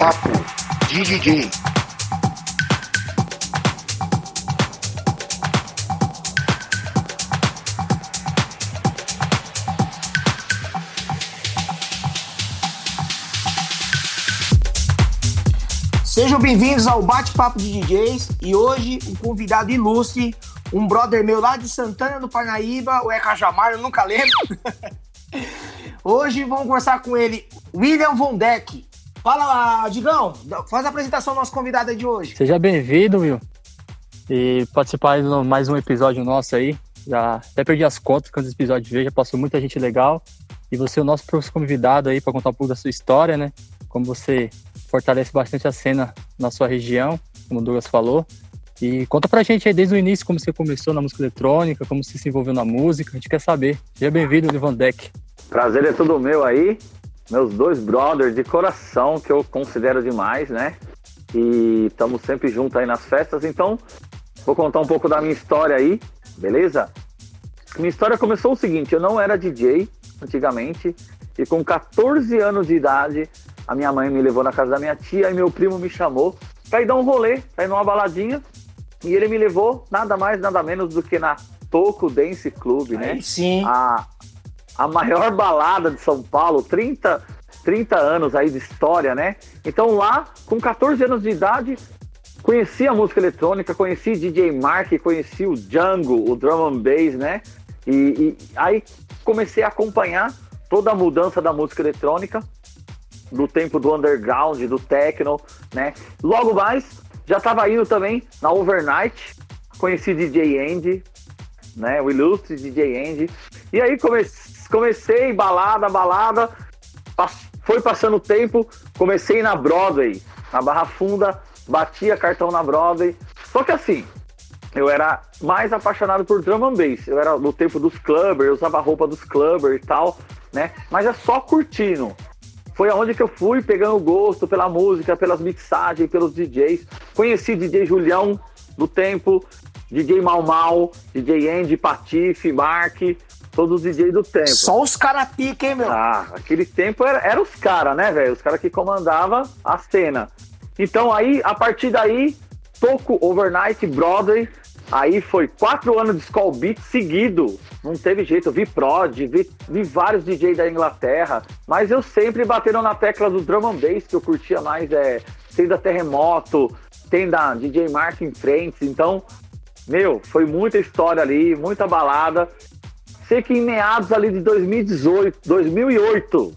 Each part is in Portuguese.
Bate-papo de DJ. Sejam bem-vindos ao Bate-papo de DJs e hoje um convidado ilustre, um brother meu lá de Santana do Parnaíba, o Cajamar, eu nunca lembro. Hoje vamos conversar com ele, William Von Deck. Fala lá, Digão, faz a apresentação do nosso convidado aí de hoje. Seja bem-vindo, Will, e participar de mais um episódio nosso aí. Já até perdi as contas quando esse episódio veio, já passou muita gente legal. E você é o nosso convidado aí para contar um pouco da sua história, né? Como você fortalece bastante a cena na sua região, como o Douglas falou. E conta pra gente aí desde o início como você começou na música eletrônica, como você se envolveu na música, a gente quer saber. Seja bem-vindo, William Von Deck. Prazer é todo meu aí, meus dois brothers de coração, que eu considero demais, né? E estamos sempre juntos aí nas festas, então vou contar um pouco da minha história aí, beleza? Minha história começou o seguinte, eu não era DJ antigamente, e com 14 anos de idade, a minha mãe me levou na casa da minha tia e meu primo me chamou pra ir dar um rolê, pra ir numa baladinha, e ele me levou nada mais, nada menos do que na Toco Dance Club, né? Aí sim. A maior balada de São Paulo, 30 anos aí de história, né? Então lá, com 14 anos de idade, conheci a música eletrônica, conheci DJ Mark, conheci o Django, o drum and bass, né? E aí comecei a acompanhar toda a mudança da música eletrônica, do tempo do underground, do techno, né? Logo mais, já estava indo também na Overnight, conheci DJ Andy, né? O ilustre DJ Andy. E aí comecei balada, foi passando o tempo, comecei na Broadway, na Barra Funda, batia cartão na Broadway. Só que assim, eu era mais apaixonado por drum and bass. Eu era no tempo dos clubbers, eu usava a roupa dos clubbers e tal, né? Mas é só curtindo. Foi aonde que eu fui pegando gosto pela música, pelas mixagens, pelos DJs. Conheci DJ Julião do tempo, DJ Mal Mal, DJ Andy, Patife, Mark, todos os DJs do tempo. Só os caras pica, hein, meu? Ah, aquele tempo era os caras, né, velho? Os caras que comandavam a cena. Então aí, a partir daí, Toco, Overnight, Broadway. Aí foi 4 anos de Skull Beat seguido, não teve jeito, eu vi Prod, vi vários DJs da Inglaterra, mas eu sempre batendo na tecla do drum and bass, que eu curtia mais, tem da Terremoto, tem da DJ Mark em frente, então, foi muita história ali, muita balada. Sei que em meados ali de 2008,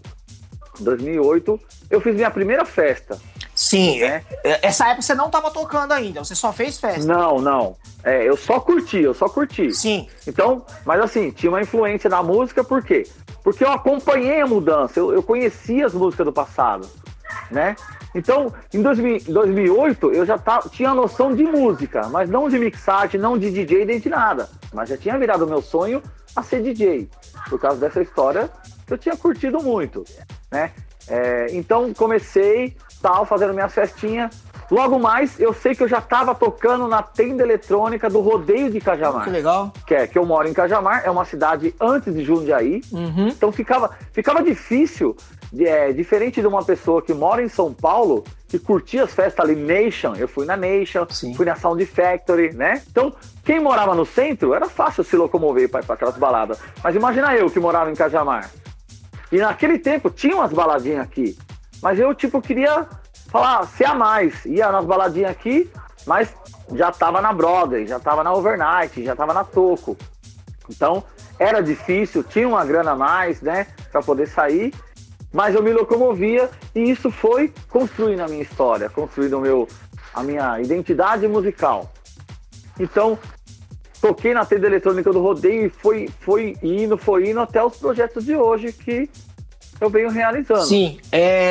eu fiz minha primeira festa. Sim, essa época você não tava tocando ainda, você só fez festa. Não. Eu só curti. Sim. Então, mas assim, tinha uma influência na música, por quê? Porque eu acompanhei a mudança, eu conhecia as músicas do passado, né? Então, em 2008, eu já tinha noção de música, mas não de mixagem, não de DJ, nem de nada. Mas já tinha virado o meu sonho a ser DJ, por causa dessa história que eu tinha curtido muito, né? Então, comecei, fazendo minhas festinhas. Logo mais, eu sei que eu já estava tocando na tenda eletrônica do Rodeio de Cajamar. Que legal. Que eu moro em Cajamar, é uma cidade antes de Jundiaí. Uhum. Então ficava difícil, diferente de uma pessoa que mora em São Paulo, que curtia as festas ali, Nation. Eu fui na Nation, sim, fui na Sound Factory, né? Então, quem morava no centro, era fácil se locomover para aquelas baladas. Mas imagina eu que morava em Cajamar. E naquele tempo, tinha umas baladinhas aqui. Mas eu, queria falar, se a mais, ia nas baladinhas aqui, mas já tava na Broadway, já tava na Overnight, já tava na Toco. Então, era difícil, tinha uma grana a mais, né, pra poder sair, mas eu me locomovia e isso foi construindo a minha história, construindo a minha identidade musical. Então, toquei na tenda eletrônica do Rodeio e foi indo até os projetos de hoje que eu venho realizando. Sim,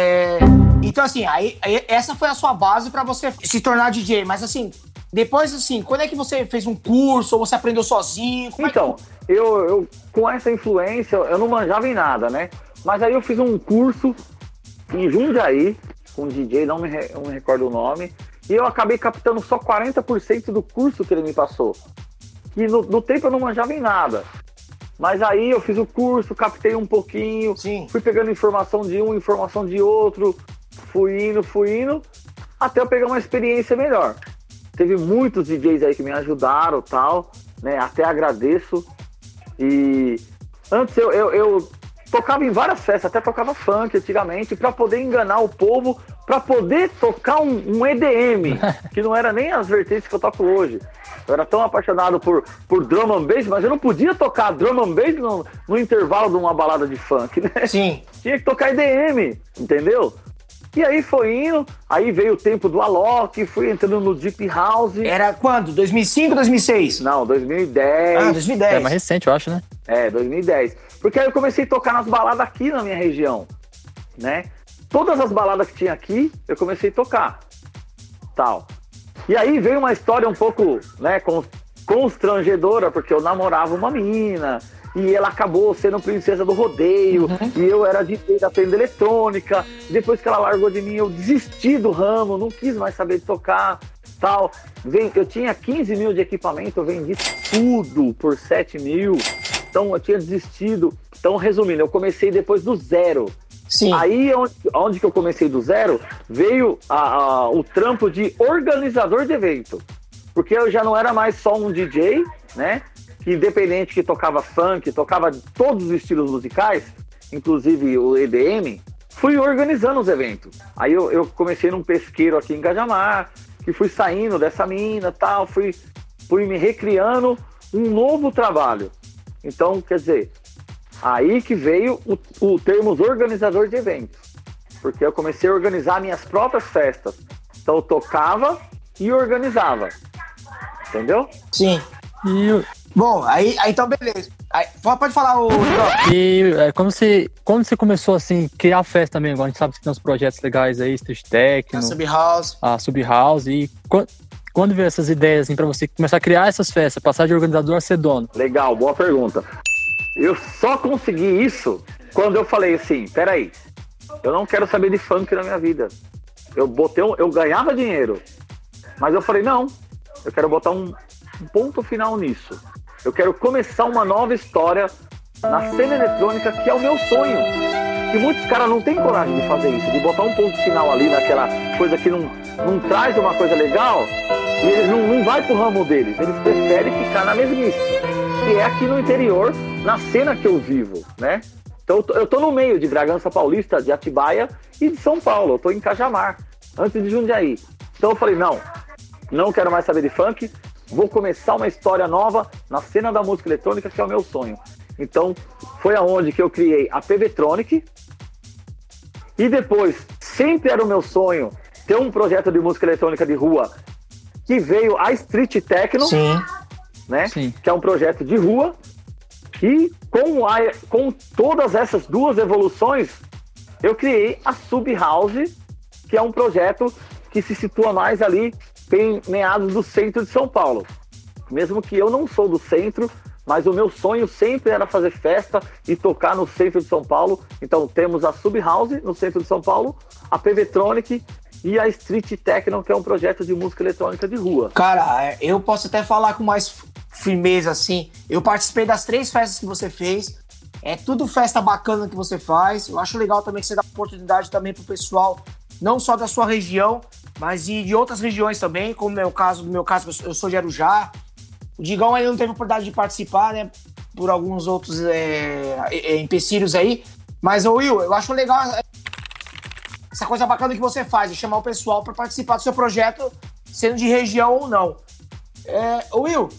então assim, aí essa foi a sua base pra você se tornar DJ, mas assim, depois assim, quando é que você fez um curso ou você aprendeu sozinho? Então, eu com essa influência, eu não manjava em nada, né? Mas aí eu fiz um curso em Jundiaí, com um DJ, não me recordo o nome, e eu acabei captando só 40% do curso que ele me passou. E no tempo eu não manjava em nada. Mas aí eu fiz o curso, captei um pouquinho, sim, fui pegando informação de um, informação de outro, fui indo, até eu pegar uma experiência melhor. Teve muitos DJs aí que me ajudaram, tal, né? Até agradeço. E antes eu tocava em várias festas, até tocava funk antigamente, para poder enganar o povo, para poder tocar um EDM, que não era nem as vertentes que eu toco hoje. Eu era tão apaixonado por drum and bass, mas eu não podia tocar drum and bass no intervalo de uma balada de funk, né? Sim. Tinha que tocar EDM, entendeu? E aí foi indo, aí veio o tempo do Alok, fui entrando no Deep House. Era quando? 2005, 2006? Não, 2010. Ah, 2010. É mais recente, eu acho, né? 2010. Porque aí eu comecei a tocar nas baladas aqui na minha região, né? Todas as baladas que tinha aqui, eu comecei a tocar, tal. E aí veio uma história um pouco, né, constrangedora, porque eu namorava uma menina, e ela acabou sendo princesa do rodeio, e eu era DJ da tenda eletrônica. Depois que ela largou de mim, eu desisti do ramo, não quis mais saber de tocar, tal. Eu tinha 15 mil de equipamento, eu vendi tudo por 7 mil, então eu tinha desistido. Então, resumindo, eu comecei depois do zero. Sim. Aí, onde que eu comecei do zero, veio o trampo de organizador de evento. Porque eu já não era mais só um DJ, né? Independente que tocava funk, tocava todos os estilos musicais, inclusive o EDM, fui organizando os eventos. Aí eu comecei num pesqueiro aqui em Cajamar, que fui saindo dessa mina, tal, fui me recriando um novo trabalho. Então, quer dizer, aí que veio o termo organizador de eventos, porque eu comecei a organizar minhas próprias festas. Então eu tocava e organizava, entendeu? Sim. Bom, aí então beleza. Aí, pode falar o... E quando você começou assim, criar festa também, agora a gente sabe que tem uns projetos legais aí, Street Techno, a Sub House, e quando veio essas ideias assim, pra você começar a criar essas festas, passar de organizador a ser dono? Legal, boa pergunta. Eu só consegui isso quando eu falei assim, peraí, eu não quero saber de funk na minha vida. Eu ganhava dinheiro, mas eu falei, não, eu quero botar um ponto final nisso. Eu quero começar uma nova história na cena eletrônica, que é o meu sonho. E muitos caras não têm coragem de fazer isso, de botar um ponto final ali naquela coisa que não traz uma coisa legal, e eles não vai pro ramo deles, eles preferem ficar na mesmice, que é aqui no interior, na cena que eu vivo, né? Então eu tô no meio de Bragança Paulista, de Atibaia e de São Paulo, eu tô em Cajamar, antes de Jundiaí. Então eu falei, não quero mais saber de funk, vou começar uma história nova na cena da música eletrônica, que é o meu sonho. Então foi aonde que eu criei a PBtronic, e depois, sempre era o meu sonho ter um projeto de música eletrônica de rua, que veio a Street Techno, Sim. né? Sim. Que é um projeto de rua, e com todas essas duas evoluções, eu criei a Sub House, que é um projeto que se situa mais ali em meados do centro de São Paulo. Mesmo que eu não sou do centro, mas o meu sonho sempre era fazer festa e tocar no centro de São Paulo. Então temos a Sub House no centro de São Paulo, a PBtronic e a Street Techno, que é um projeto de música eletrônica de rua. Cara, eu posso até falar com mais firmeza, assim. Eu participei das 3 festas que você fez. É tudo festa bacana que você faz. Eu acho legal também que você dá oportunidade também pro pessoal, não só da sua região, mas de outras regiões também, como no meu caso, eu sou de Arujá. O Digão ainda não teve oportunidade de participar, né, por alguns outros empecilhos aí. Mas, Will, eu acho legal essa coisa bacana que você faz, de chamar o pessoal para participar do seu projeto, sendo de região ou não. Will,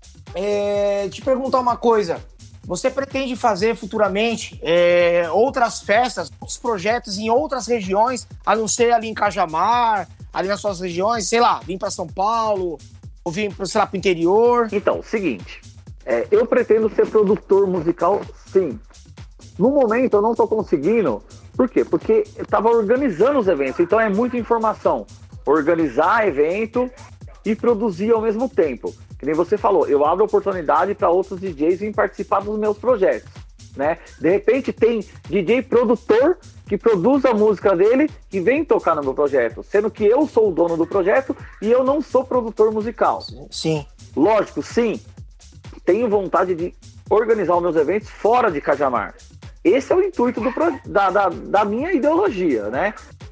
te perguntar uma coisa. Você pretende fazer futuramente outras festas, outros projetos em outras regiões, a não ser ali em Cajamar, ali nas suas regiões, sei lá, vir para São Paulo, ou vir, sei lá, para o interior? Então, seguinte, eu pretendo ser produtor musical, sim. No momento eu não estou conseguindo. Por quê? Porque eu estava organizando os eventos, então é muita informação. Organizar evento e produzir ao mesmo tempo. Que nem você falou, eu abro oportunidade para outros DJs virem participar dos meus projetos, né? De repente tem DJ produtor que produz a música dele e vem tocar no meu projeto, sendo que eu sou o dono do projeto e eu não sou produtor musical. Sim. Lógico, sim, tenho vontade de organizar os meus eventos fora de Cajamar. Esse é o intuito da minha ideologia, né?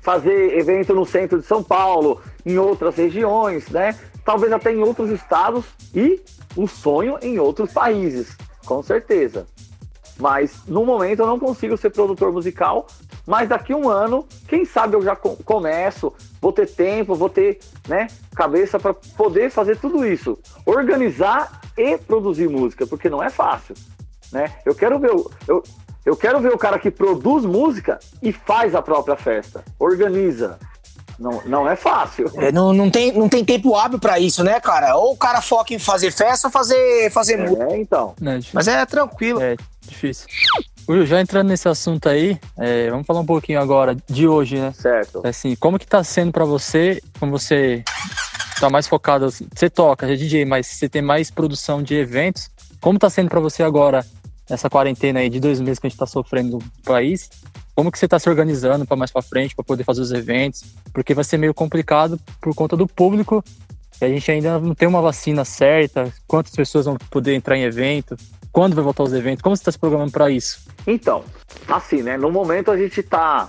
fazer evento no centro de São Paulo, em outras regiões, né? Talvez até em outros estados e o sonho em outros países, com certeza. Mas no momento eu não consigo ser produtor musical, mas daqui a um ano, quem sabe eu já começo, vou ter tempo, vou ter, né, cabeça para poder fazer tudo isso, organizar e produzir música, porque não é fácil, né? Eu quero ver o cara que produz música e faz a própria festa, organiza. Não é fácil. Não tem tempo hábil pra isso, né, cara? Ou o cara foca em fazer festa ou fazer música. Então. Mas é tranquilo. É difícil. Will, já entrando nesse assunto aí, vamos falar um pouquinho agora de hoje, né? Certo. Assim, como que tá sendo pra você, como você tá mais focado, você toca, é DJ, mas você tem mais produção de eventos, como tá sendo pra você agora, essa quarentena aí de 2 meses que a gente tá sofrendo no país? Como que você está se organizando para mais para frente, para poder fazer os eventos? Porque vai ser meio complicado por conta do público. E a gente ainda não tem uma vacina certa. Quantas pessoas vão poder entrar em evento? Quando vai voltar os eventos? Como você está se programando para isso? Então, assim, né? No momento a gente está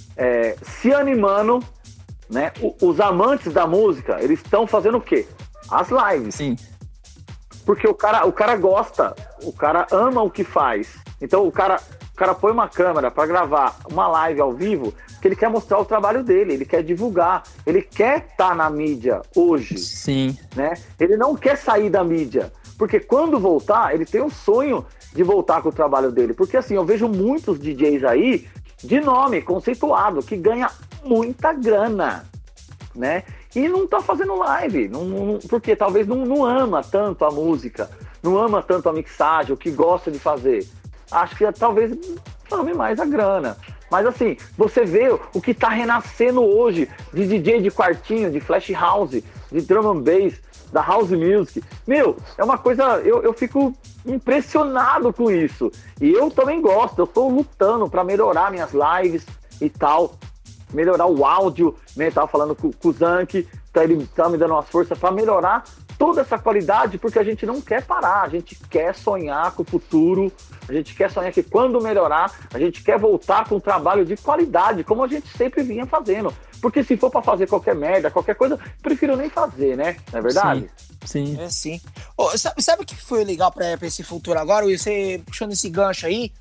se animando, né? Os amantes da música, eles estão fazendo o quê? As lives. Sim. Porque o cara gosta, o cara ama o que faz. Então o cara põe uma câmera para gravar uma live ao vivo, que ele quer mostrar o trabalho dele, ele quer divulgar, ele quer estar na mídia hoje. Sim. Né? Ele não quer sair da mídia, porque quando voltar, ele tem um sonho de voltar com o trabalho dele. Porque assim, eu vejo muitos DJs aí, de nome, conceituado, que ganha muita grana, né? E não tá fazendo live, porque talvez não ama tanto a música, não ama tanto a mixagem, o que gosta de fazer. Acho que talvez ame mais a grana. Mas assim, você vê o que tá renascendo hoje de DJ de quartinho, de flash house, de drum and bass, da house music. Meu, é uma coisa, eu fico impressionado com isso. E eu também gosto, eu tô lutando para melhorar minhas lives e tal, melhorar o áudio, né? Eu tava falando com o Zank, ele tá me dando umas forças para melhorar toda essa qualidade, porque a gente não quer parar, a gente quer sonhar com o futuro, a gente quer sonhar que quando melhorar, a gente quer voltar com um trabalho de qualidade, como a gente sempre vinha fazendo. Porque se for para fazer qualquer merda, qualquer coisa, prefiro nem fazer, né? Não é verdade? Sim. É sim. Oh, sabe o que foi legal pra esse futuro agora? Você puxando esse gancho aí,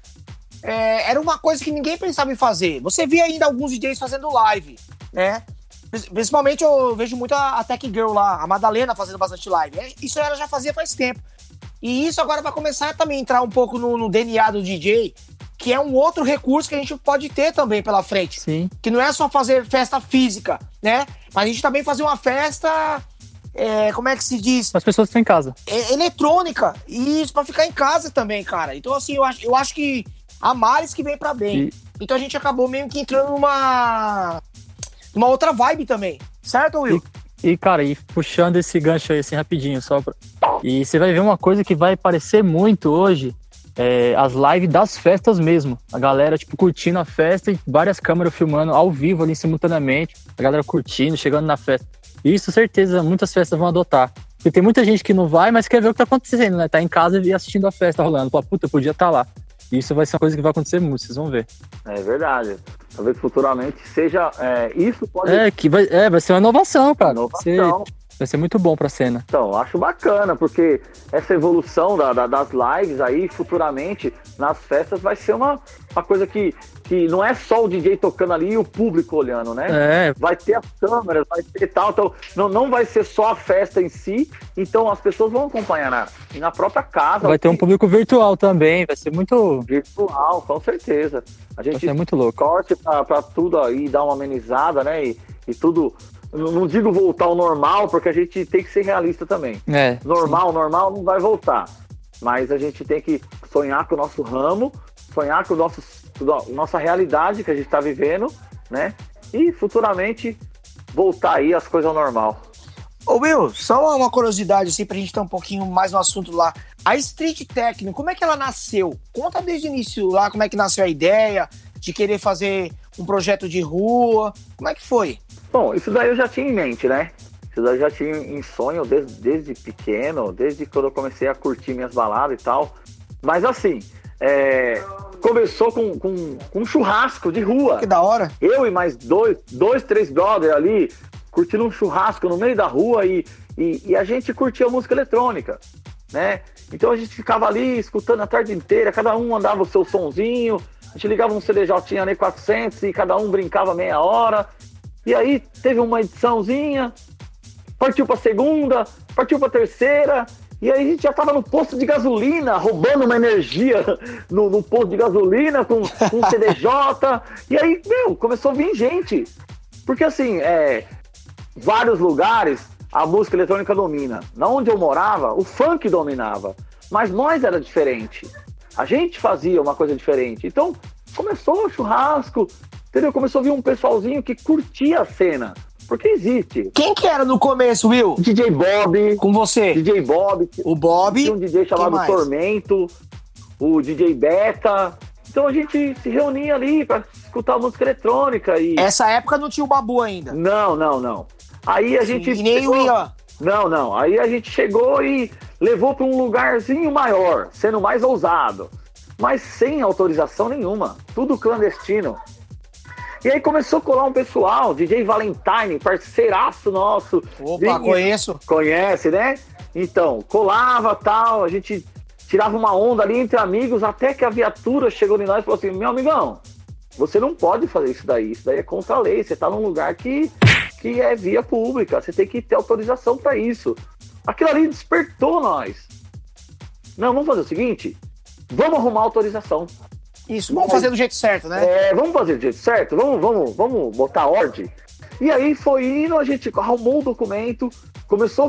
era uma coisa que ninguém pensava em fazer. Você via ainda alguns DJs fazendo live, né? Principalmente eu vejo muito a Tech Girl lá, a Madalena fazendo bastante live. Isso ela já fazia faz tempo. E isso agora vai começar a também entrar um pouco no DNA do DJ, que é um outro recurso que a gente pode ter também pela frente. Sim. Que não é só fazer festa física, né? Mas a gente também fazer uma festa, como é que se diz? As pessoas estão em casa. Eletrônica. E isso, pra ficar em casa também, cara. Então, assim, eu acho que há males que vem pra bem. Então a gente acabou meio que entrando numa outra vibe também. Certo, Will? E cara, e puxando esse gancho aí assim rapidinho, e você vai ver uma coisa que vai aparecer muito hoje, as lives das festas mesmo. A galera, tipo, curtindo a festa e várias câmeras filmando ao vivo ali simultaneamente. A galera curtindo, chegando na festa. Isso, certeza, muitas festas vão adotar. Porque tem muita gente que não vai, mas quer ver o que tá acontecendo, né? Tá em casa e assistindo a festa rolando. Pô, puta, eu podia estar lá. Isso vai ser uma coisa que vai acontecer muito, vocês vão ver. É verdade. Talvez futuramente seja... isso pode... Vai ser uma inovação, cara. Inovação. Vai ser muito bom pra cena. Então, acho bacana, porque essa evolução das lives aí, futuramente, nas festas, vai ser uma coisa que não é só o DJ tocando ali e o público olhando, né? Vai ter as câmeras, vai ter tal, então não vai ser só a festa em si, então as pessoas vão acompanhar na própria casa. Vai ter um público virtual também, vai ser muito... Virtual, com certeza. A gente vai ser muito louco. Corte pra tudo aí, dar uma amenizada, né? E tudo... Não digo voltar ao normal, porque a gente tem que ser realista também. Normal não vai voltar. Mas a gente tem que sonhar com o nosso ramo, sonhar com nossa realidade que a gente está vivendo, né? E futuramente voltar aí as coisas ao normal. Ô Will, só uma curiosidade assim pra gente estar um pouquinho mais no assunto lá. A Street Techno, como é que ela nasceu? Conta desde o início lá, como é que nasceu a ideia de querer fazer um projeto de rua, como é que foi? Bom, isso daí eu já tinha em mente, né? Isso daí eu já tinha em sonho desde pequeno, desde quando eu comecei a curtir minhas baladas e tal. Mas assim, começou com um churrasco de rua. Que da hora. Eu e mais três brothers ali, curtindo um churrasco no meio da rua e a gente curtia música eletrônica, né? Então a gente ficava ali escutando a tarde inteira, cada um andava o seu sonzinho, a gente ligava um CDJ ali 400 e cada um brincava meia hora. E aí teve uma ediçãozinha, partiu pra segunda, partiu pra terceira, e aí a gente já tava no posto de gasolina, roubando uma energia no posto de gasolina com CDJ. E aí, começou a vir gente. Porque assim, vários lugares a música eletrônica domina. Na onde eu morava, o funk dominava. Mas nós era diferente. A gente fazia uma coisa diferente. Então, começou o churrasco, entendeu? Começou a vir um pessoalzinho que curtia a cena. Porque existe. Quem que era no começo, Will? DJ Bob. Com você? DJ Bob. O Bob. Tinha um DJ chamado Tormento. O DJ Beta. Então a gente se reunia ali pra escutar música eletrônica. E... Essa época não tinha o Babu ainda. Não. Aí a gente... E nem o Ian. Não. Aí a gente chegou e levou pra um lugarzinho maior, sendo mais ousado. Mas sem autorização nenhuma. Tudo clandestino. E aí começou a colar um pessoal, DJ Valentine, parceiraço nosso. Opa, conheço. Conhece, né? Então, colava tal, a gente tirava uma onda ali entre amigos, até que a viatura chegou em nós e falou assim, meu amigão, você não pode fazer isso daí é contra a lei, você tá num lugar que é via pública, você tem que ter autorização para isso. Aquilo ali despertou nós. Não, vamos fazer o seguinte, vamos arrumar autorização. Isso, vamos fazer do jeito certo, né? Vamos fazer do jeito certo, vamos botar ordem. E aí foi indo, a gente arrumou o documento, começou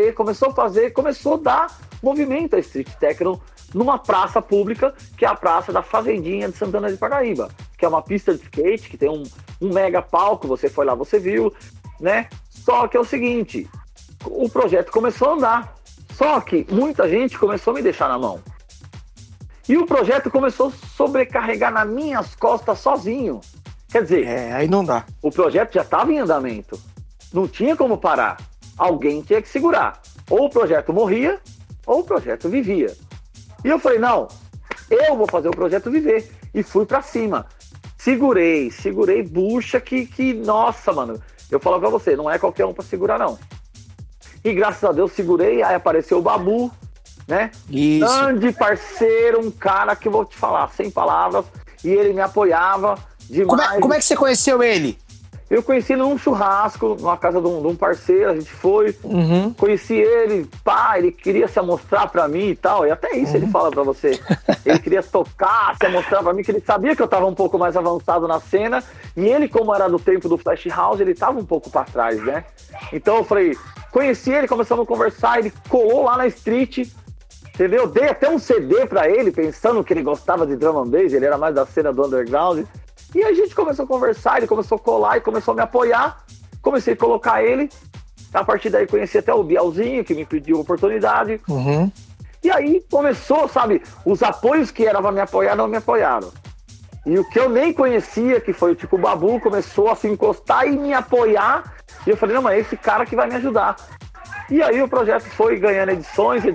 a dar movimento a Street Techno numa praça pública, que é a Praça da Fazendinha de Santana de Parnaíba, que é uma pista de skate, que tem um mega palco, você foi lá, você viu, né? Só que é o seguinte, o projeto começou a andar, só que muita gente começou a me deixar na mão. E o projeto começou a sobrecarregar nas minhas costas sozinho. Quer dizer... aí não dá. O projeto já estava em andamento. Não tinha como parar. Alguém tinha que segurar. Ou o projeto morria, ou o projeto vivia. E eu falei, não, eu vou fazer o projeto viver. E fui pra cima. Segurei bucha que nossa, mano. Eu falo pra você, não é qualquer um pra segurar, não. E graças a Deus segurei, aí apareceu o Babu, né? Isso. Grande parceiro, um cara que eu vou te falar, sem palavras, e ele me apoiava demais. Como é que você conheceu ele? Eu conheci ele num churrasco, numa casa de um parceiro, a gente foi, conheci ele, ele queria se amostrar pra mim e tal, e até isso ele fala pra você. Ele queria tocar, se amostrar pra mim, que ele sabia que eu tava um pouco mais avançado na cena, e ele, como era do tempo do Flash House, ele tava um pouco pra trás, né? Então eu falei, conheci ele, começamos a conversar, ele colou lá na street, entendeu? Dei até um CD pra ele, pensando que ele gostava de drum and bass, ele era mais da cena do underground. E a gente começou a conversar, ele começou a colar e começou a me apoiar. Comecei a colocar ele. A partir daí conheci até o Bielzinho, que me pediu oportunidade. E aí começou, sabe, os apoios que eram pra me apoiar, não me apoiaram. E o que eu nem conhecia, que foi tipo o Babu, começou a se encostar e me apoiar. E eu falei, não, mas é esse cara que vai me ajudar. E aí o projeto foi ganhando edições,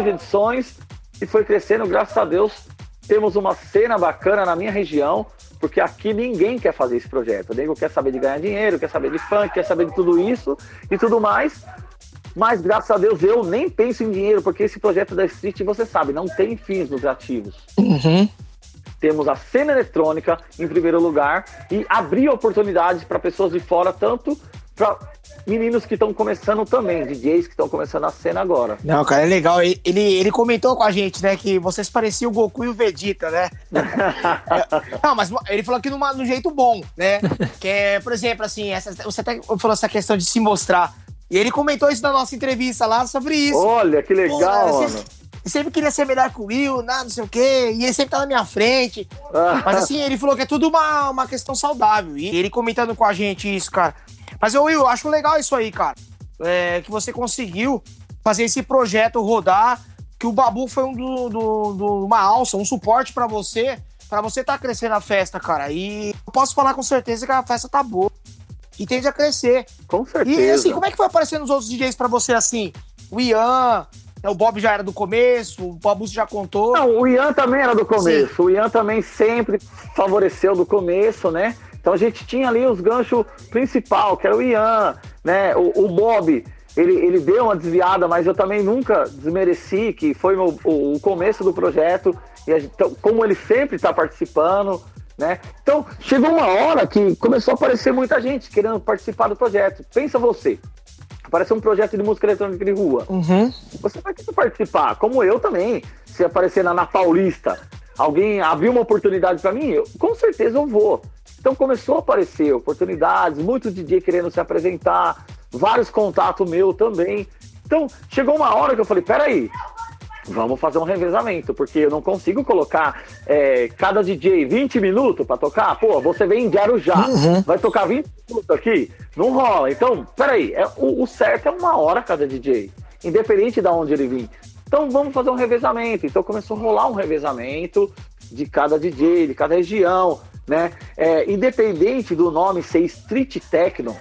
e foi crescendo, graças a Deus. Temos uma cena bacana na minha região, porque aqui ninguém quer fazer esse projeto. Ninguém quer saber de ganhar dinheiro, quer saber de funk, quer saber de tudo isso e tudo mais. Mas, graças a Deus, eu nem penso em dinheiro, porque esse projeto da Street, você sabe, não tem fins lucrativos. Temos a cena eletrônica em primeiro lugar e abrir oportunidades para pessoas de fora, tanto para meninos que estão começando também, DJs que estão começando a cena agora. Não, cara, é legal. Ele comentou com a gente, né, que vocês pareciam o Goku e o Vegeta, né? Não, mas ele falou aqui no jeito bom, né? Que é, por exemplo, assim, você até falou essa questão de se mostrar. E ele comentou isso na nossa entrevista lá sobre isso. Olha, que legal, mano. Eu sempre queria ser melhor que o Will, não sei o quê, e ele sempre tá na minha frente. Mas assim, ele falou que é tudo uma questão saudável. E ele comentando com a gente isso, cara. Mas Will, eu acho legal isso aí, cara. Que você conseguiu fazer esse projeto rodar, que o Babu foi uma alça, um suporte pra você tá crescendo a festa, cara. E eu posso falar com certeza que a festa tá boa. E tende a crescer. Com certeza. E assim, como é que foi aparecendo os outros DJs pra você, assim? O Ian, O Bob já era do começo, o Babuço já contou. Não, o Ian também era do começo. Sim. O Ian também sempre favoreceu do começo, né? Então a gente tinha ali os ganchos principal, que era o Ian, né? O Bob, ele deu uma desviada, mas eu também nunca desmereci, que foi o começo do projeto, e então, como ele sempre está participando, né? Então chegou uma hora que começou a aparecer muita gente querendo participar do projeto. Pensa você, apareceu um projeto de música eletrônica de rua. Uhum. Você vai querer participar, como eu também. Se aparecer na Paulista, alguém abriu uma oportunidade para mim, com certeza eu vou. Então começou a aparecer oportunidades, muitos DJ querendo se apresentar, vários contatos meus também. Então chegou uma hora que eu falei, peraí, vamos fazer um revezamento, porque eu não consigo colocar cada DJ 20 minutos para tocar. Pô, você vem em Guarujá, vai tocar 20 minutos aqui? Não rola. Então, peraí, o certo é 1 hora cada DJ, independente de onde ele vir. Então vamos fazer um revezamento. Então começou a rolar um revezamento de cada DJ, de cada região, né? Independente do nome ser Street Techno,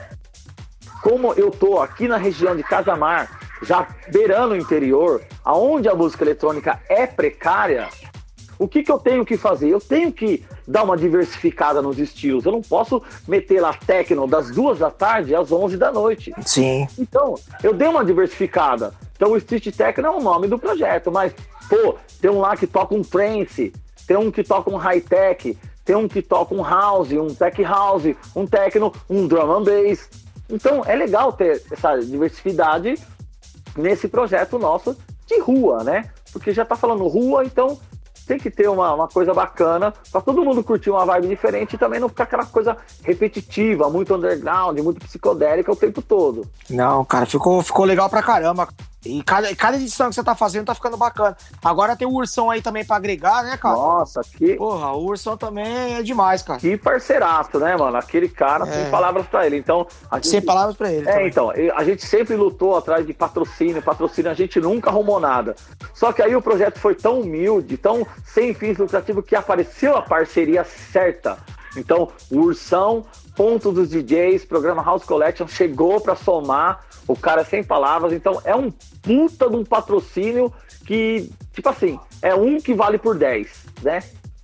como eu tô aqui na região de Casamar, já beirando o interior, aonde a música eletrônica é precária, o que eu tenho que fazer? Eu tenho que dar uma diversificada nos estilos. Eu não posso meter lá techno das 2 da tarde às 11 da noite. Sim. Então, eu dei uma diversificada. Então, o Street Techno é o nome do projeto, mas, pô, tem um lá que toca um trance, tem um que toca um high-tech, tem um que toca um house, um tech house, um techno, um drum and bass. Então, é legal ter essa diversidade nesse projeto nosso de rua, né? Porque já tá falando rua, então tem que ter uma coisa bacana para todo mundo curtir uma vibe diferente e também não ficar aquela coisa repetitiva, muito underground, muito psicodélica o tempo todo. Não, cara, ficou legal pra caramba. E cada edição que você tá fazendo tá ficando bacana. Agora tem o Ursão aí também pra agregar, né, cara? Nossa, que... Porra, o Ursão também é demais, cara. Que parceiraço, né, mano? Aquele cara, sem palavras pra ele. Então, sem palavras pra ele. Também. Então, a gente sempre lutou atrás de patrocínio, a gente nunca arrumou nada. Só que aí o projeto foi tão humilde, tão sem fins lucrativos, que apareceu a parceria certa. Então, o Ursão, Ponto dos DJs, programa House Collection, chegou pra somar. O cara é sem palavras, então é um puta de um patrocínio que, tipo assim, é um que vale por 10, né?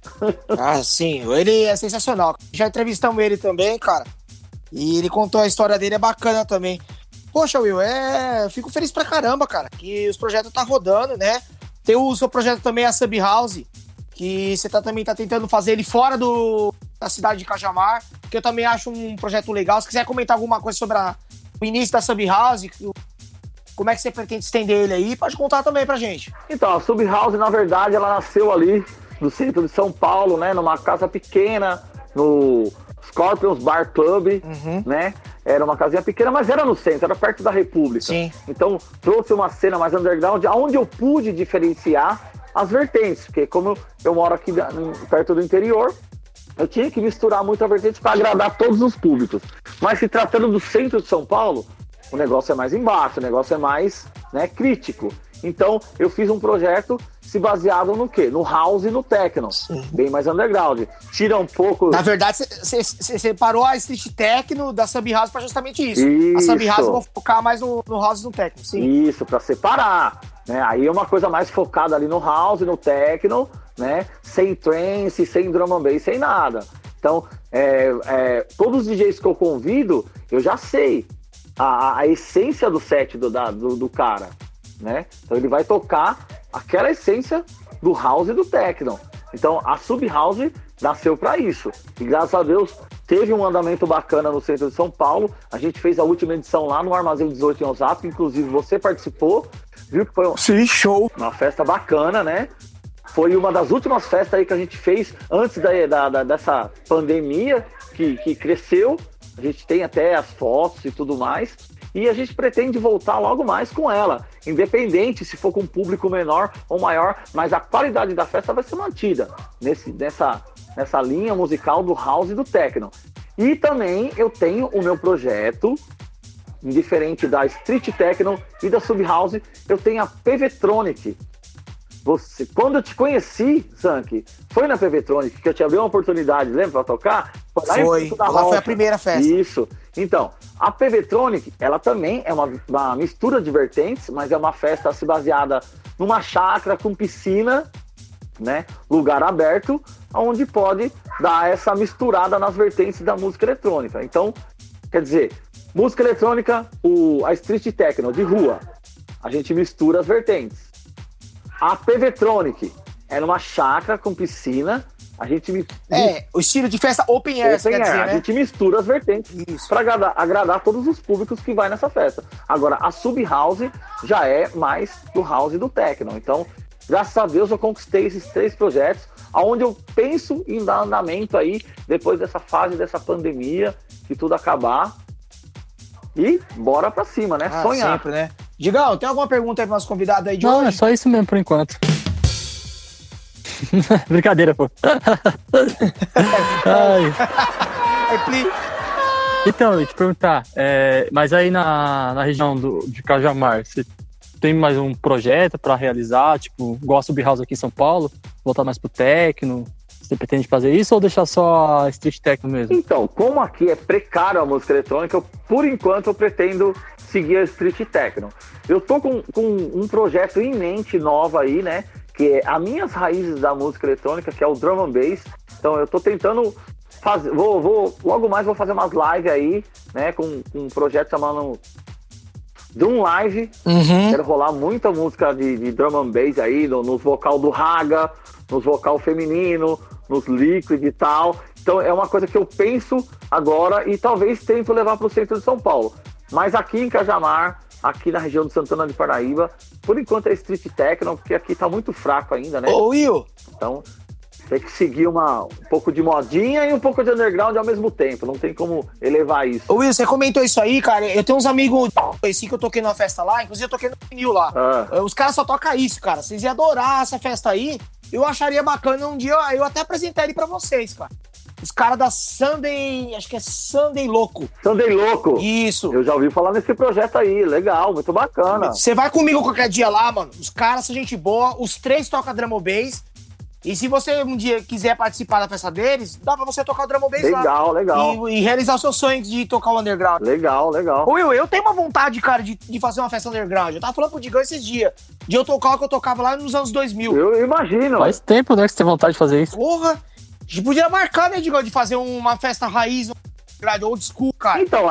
Ah, sim, ele é sensacional. Já entrevistamos ele também, cara, e ele contou a história dele, é bacana também. Poxa, Will, fico feliz pra caramba, cara, que os projetos tá rodando, né? Tem o seu projeto também, a Sub House, que você também tá tentando fazer ele fora da cidade de Cajamar, que eu também acho um projeto legal. Se quiser comentar alguma coisa sobre o início da Sub House, como é que você pretende estender ele aí, pode contar também pra gente. Então, a Sub House, na verdade, ela nasceu ali no centro de São Paulo, né, numa casa pequena, no Scorpions Bar Club, né, era uma casinha pequena, mas era no centro, era perto da República. Sim. Então, trouxe uma cena mais underground, onde eu pude diferenciar as vertentes, porque como eu moro aqui perto do interior, eu tinha que misturar muito a vertente para agradar todos os públicos. Mas se tratando do centro de São Paulo, o negócio é mais embaixo, o negócio é mais, né, crítico. Então, eu fiz um projeto se baseado no quê? No house e no techno. Sim. Bem mais underground. Tira um pouco... Na verdade, você separou a street techno da Sub House para justamente isso. A Sub House eu vou focar mais no house e no techno. Sim. Isso, para separar. Né? Aí é uma coisa mais focada ali no house, no techno, né? Sem trance, sem drum and bass, sem nada. Então, todos os DJs que eu convido, eu já sei a essência do set do cara, né? Então ele vai tocar aquela essência do house e do techno. Então a Sub House nasceu para isso. E graças a Deus teve um andamento bacana no centro de São Paulo. A gente fez a última edição lá no Armazém 18 em Osasco, inclusive você participou, viu que foi Sim, show. Uma festa bacana, né? Foi uma das últimas festas aí que a gente fez antes dessa pandemia que cresceu. A gente tem até as fotos e tudo mais. E a gente pretende voltar logo mais com ela. Independente se for com um público menor ou maior, mas a qualidade da festa vai ser mantida nessa linha musical do house e do techno. E também eu tenho o meu projeto, indiferente da Street Techno e da Sub House, eu tenho a PVtronic. Quando eu te conheci, Zank, foi na PVtronic que eu te abri uma oportunidade, lembra, pra tocar? lá em Porto da Lá Rocha. foi a primeira festa. Isso. Então, a PVtronic, ela também é uma mistura de vertentes, mas é uma festa se baseada numa chácara com piscina, né? Lugar aberto, onde pode dar essa misturada nas vertentes da música eletrônica. Então, quer dizer, música eletrônica, a street techno de rua, a gente mistura as vertentes. A PVtronic é numa chácara com piscina, a gente o estilo de festa open air, quer dizer, né? A gente mistura as vertentes para agradar todos os públicos que vai nessa festa. Agora, a Sub House já é mais do house e do techno. Então, graças a Deus eu conquistei esses 3 projetos, onde eu penso em dar andamento aí, depois dessa fase, dessa pandemia, que tudo acabar. E bora pra cima, né? Sonhar. Sempre, né? Digão, tem alguma pergunta aí para nosso convidado aí de Não, hoje? é só isso mesmo por enquanto. Brincadeira, pô. Então, eu ia te perguntar, mas aí na região de Cajamar, você tem mais um projeto para realizar, tipo, igual a Sub House aqui em São Paulo, voltar mais pro techno? Você pretende fazer isso ou deixar só a street techno mesmo? Então, como aqui é precário a música eletrônica, por enquanto eu pretendo seguir a street techno. Eu tô com um projeto em mente novo aí, né? Que é as minhas raízes da música eletrônica, que é o drum and bass. Então eu tô tentando fazer, logo mais vou fazer umas lives aí, né? Com um projeto chamado Drum Live. Quero rolar muita música de drum and bass aí, nos vocal do raga, nos vocal feminino, nos liquid e tal. Então é uma coisa que eu penso agora e talvez tento levar para o centro de São Paulo. Mas aqui em Cajamar, aqui na região de Santana de Paraíba, por enquanto é street techno, porque aqui tá muito fraco ainda, né? Ô, Will! Então tem que seguir um pouco de modinha e um pouco de underground ao mesmo tempo, não tem como elevar isso. Ô, Will, você comentou isso aí, cara, eu tenho uns amigos assim que eu toquei numa festa lá, inclusive eu toquei no vinil lá. Os caras só tocam isso, cara, vocês iam adorar essa festa aí, eu acharia bacana um dia, eu até apresentaria pra vocês, cara. Os caras da Sunday, acho que é Sunday Louco. Sunday Louco. Isso. Eu já ouvi falar nesse projeto aí, legal, muito bacana. Você vai comigo qualquer dia lá, mano. Os caras são gente boa, os 3 tocam drum and bass. E se você um dia quiser participar da festa deles, dá pra você tocar o drum and bass lá. Legal. E realizar o seu sonho de tocar o underground. Legal. Ô, Will, eu tenho uma vontade, cara, de fazer uma festa underground. Eu tava falando pro Digão esses dias, de eu tocar o que eu tocava lá nos anos 2000. Eu imagino. Faz tempo, né, que você tem vontade de fazer isso. Porra! A gente podia marcar, né, Digão, de fazer uma festa raiz, old school, cara. Então,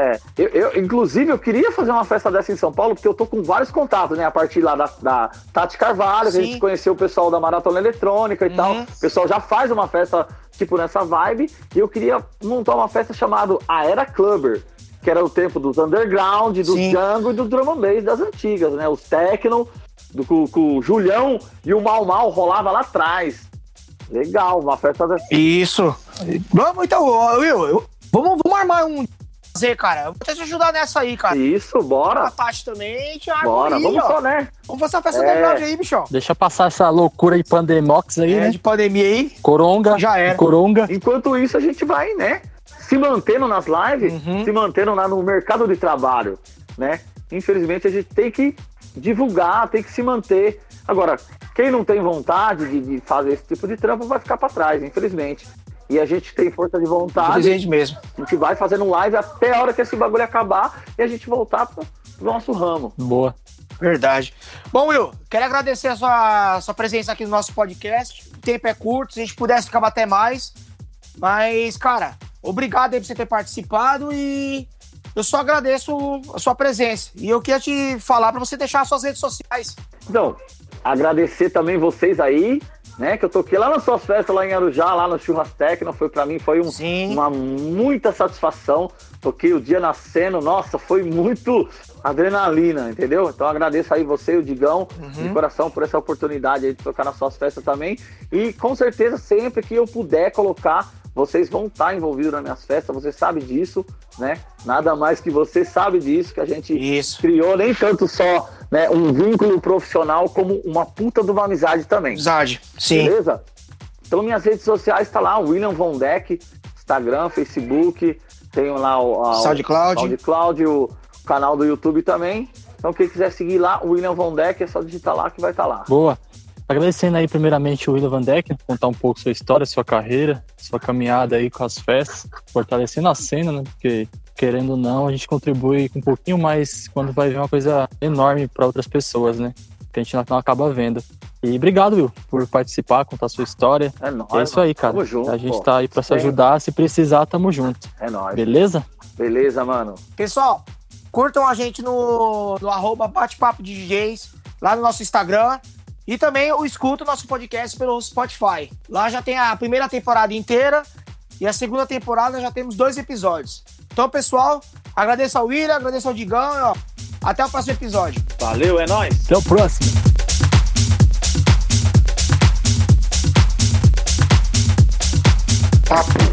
inclusive, eu queria fazer uma festa dessa em São Paulo, porque eu tô com vários contatos, né, a partir lá da Tati Carvalho, que a gente conheceu o pessoal da Maratona Eletrônica e tal. O pessoal já faz uma festa, tipo, nessa vibe, e eu queria montar uma festa chamada A Era Clubber, que era o tempo dos underground, dos jungle e dos drum and bass das antigas, né, os techno, com o Julião e o Mal Mal rolava lá atrás. Legal, uma festa dessa. Isso. Vamos então, Will, vamos armar um fazer, cara. Eu vou até te ajudar nessa aí, cara. Isso, bora. A Tati também, bora, aí, vamos só, né? Vamos fazer uma festa underground aí, bichão. Deixa passar essa loucura de pandemox aí, né? De pandemia aí. Coronga. Já era. Coronga. Enquanto isso, a gente vai, né? Se mantendo nas lives, se mantendo lá no mercado de trabalho, né? Infelizmente, a gente tem que divulgar, tem que se manter. Agora, quem não tem vontade de fazer esse tipo de trampo vai ficar pra trás, infelizmente. E a gente tem força de vontade. Infelizmente mesmo. A gente vai fazendo live até a hora que esse bagulho acabar e a gente voltar pro nosso ramo. Boa. Verdade. Bom, Will, quero agradecer a sua presença aqui no nosso podcast. O tempo é curto, se a gente pudesse ficar até mais. Mas, cara, obrigado aí por você ter participado e eu só agradeço a sua presença. E eu queria te falar para você deixar as suas redes sociais. Então, agradecer também vocês aí, né, que eu toquei lá nas suas festas lá em Arujá, lá no Churras Techno, pra mim foi uma muita satisfação, toquei o dia nascendo, nossa, foi muito adrenalina, entendeu? Então agradeço aí você e o Digão, de coração, por essa oportunidade aí de tocar nas suas festas também, e com certeza sempre que eu puder colocar, vocês vão estar envolvidos nas minhas festas, você sabe disso, né? Nada mais que você sabe disso, que a gente criou nem tanto só, né, um vínculo profissional, como uma puta de uma amizade também. Amizade, sim. Beleza? Então minhas redes sociais tá lá, William Von Deck, Instagram, Facebook, tenho lá o SoundCloud, o canal do YouTube também. Então quem quiser seguir lá, o William Von Deck, é só digitar lá que vai estar lá. Boa. Agradecendo aí primeiramente o Willa Van Decken, contar um pouco sua história, sua carreira, sua caminhada aí com as festas, fortalecendo a cena, né? Porque, querendo ou não, a gente contribui com um pouquinho mais quando vai ver uma coisa enorme para outras pessoas, né? Que a gente não acaba vendo. E obrigado, Will, por participar, contar a sua história. É nóis. É isso aí, cara. Tamo junto, a gente tá aí pra se ajudar, se precisar, tamo junto. É nóis. Beleza? Beleza, mano. Pessoal, curtam a gente no @bate-papo de DJs, lá no nosso Instagram. E também escuta o nosso podcast pelo Spotify. Lá já tem a primeira temporada inteira e a segunda temporada já temos 2 episódios. Então, pessoal, agradeço ao William, agradeço ao Digão e ó, até o próximo episódio. Valeu, é nóis. Até o próximo. Papo